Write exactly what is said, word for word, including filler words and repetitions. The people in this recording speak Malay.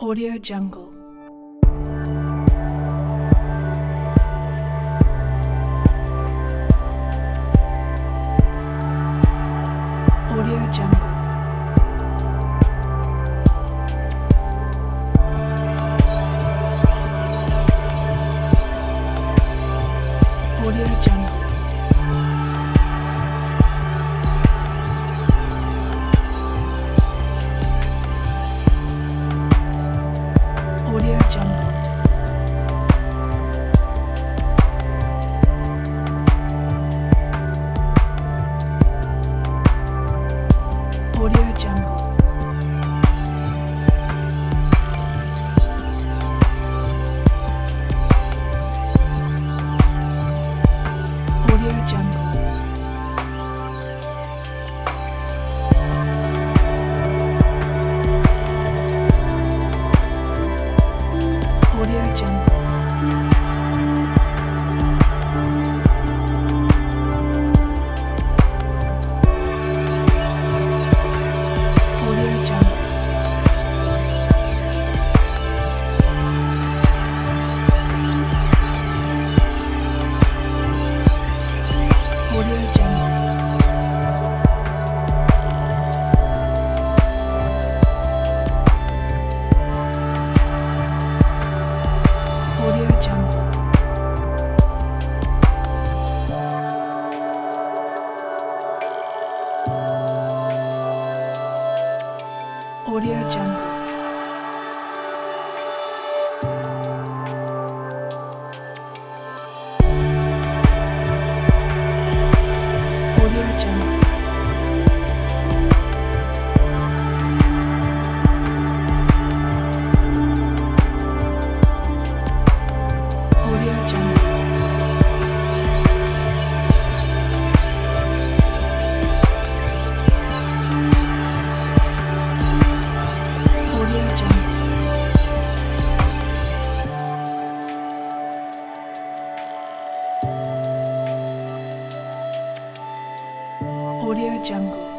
Audio Jungle. Audio Jungle. Audio Jungle. Audio Jungle. Audio Jungle. Audio Jungle. Audio Jungle. Audio Jungle. Audio Jungle. Audio Jungle. Audio Jungle. Audio Jungle. Audio Jungle. Audio Jungle. Audio Jungle.